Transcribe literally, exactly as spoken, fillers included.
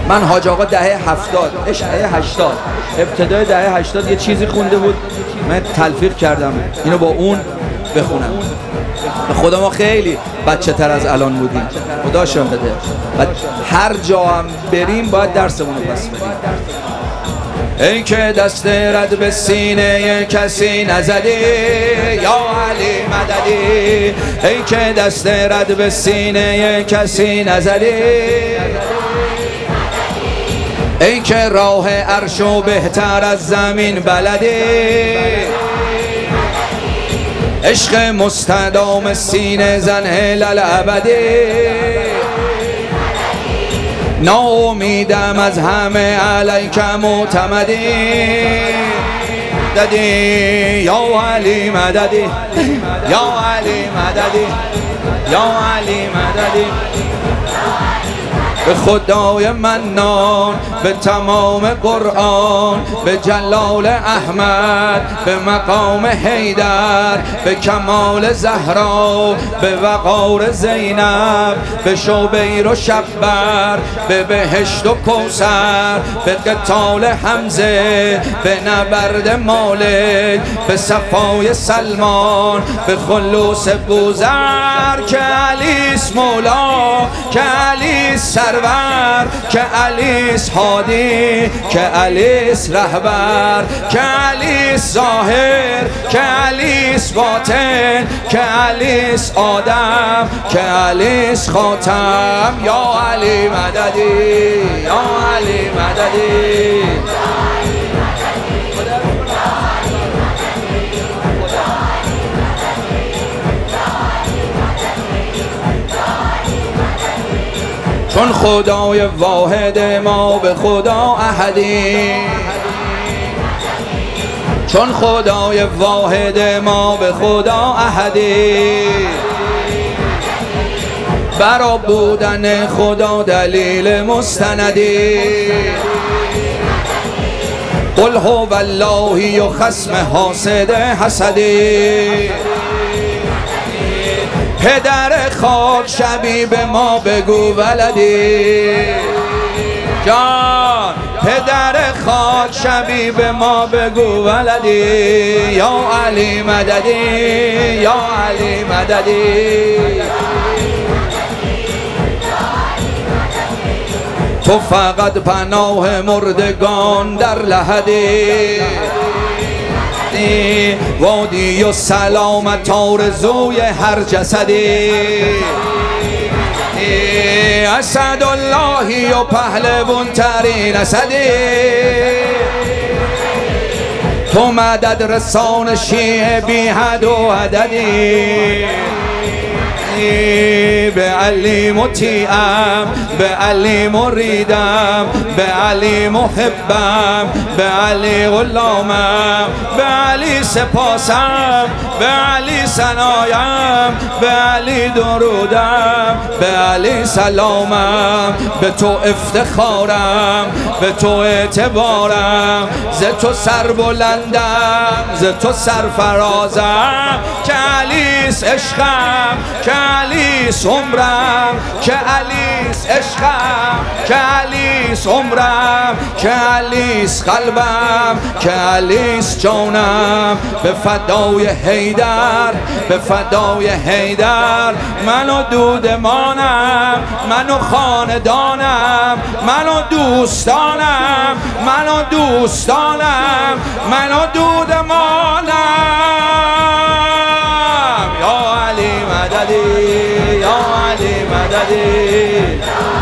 من حاج آقا دهه هفتاد اش دهه هشتاد ابتدای دهه هشتاد یه چیزی خونده بود، من تلفیق کردم اینو با اون بخونم. به خدا ما خیلی بچه تر از الان بودیم، خدا شاهده. و هر جا هم بریم باید درسمون رو پس بدیم. ای که دست رد به سینه کسی نزدی یا علی مددی، ای که دست رد به سینه کسی نزدی، ای که راه عرشو بهتر از زمین بلدی، عشق مستدام سینه زن هلال ابدی، ناامیدم از همه علیک معتمدی، ددی یا علی مددی، یا علی مددی، یا علی مددی. به خدای منان، به تمام قرآن، به جلال احمد، به مقام حیدر، به کمال زهرا، به وقار زینب، به شوبیر و شبر، به بهشت و کوثر، به قتال حمزه، به نبرد مالک، به صفای سلمان، به خلوص بوذر که علیس مولا، که علیس سر که علیس هادی، که علیس رهبر، که علیس ظاهر، که علیس باطن، که علیس آدم، که علیس خاتم. یا علی مددی، یا علی مددی. چون خدای واحد ما به خدا احدی، چون خدای واحد ما به خدا احدی، برا بودن خدا دلیل مستندی، قل هو والله و خصم حاسد حسدی، پدر خاک شبی به ما بگو ولدی، جان پدر خاک شبی به ما بگو ولدی، یا علی مددی، یا علی مددی. تو فقط پناه مردگان در لحدی، وادی و سلامت آرزوی هر جسدی، اسد اللهی و پهلوان ترین اسدی، تو مدد رسان شیعه بی حد و عددی، به علی مطیعم، به علی مریدم، به علی محبم، به علی غلامم، به علی سپاسم، به علی ثنایم، به علی درودم، به علی سلامم، به تو افتخارم، به تو اعتبارم، ز تو سر بلندم، ز تو سرفرازم، که علیس عشقم، که علیس عمرم، که علیس عشقم، که علیس عمرم، که علیس قلبم، که علیس جانم. به فدای حیدر، به فدای حیدر، من و دودمانم، من و خاندانم، من و دوستانم، من و دوستانم، من و دودمانم. یا علی مددی، یا علی مددی.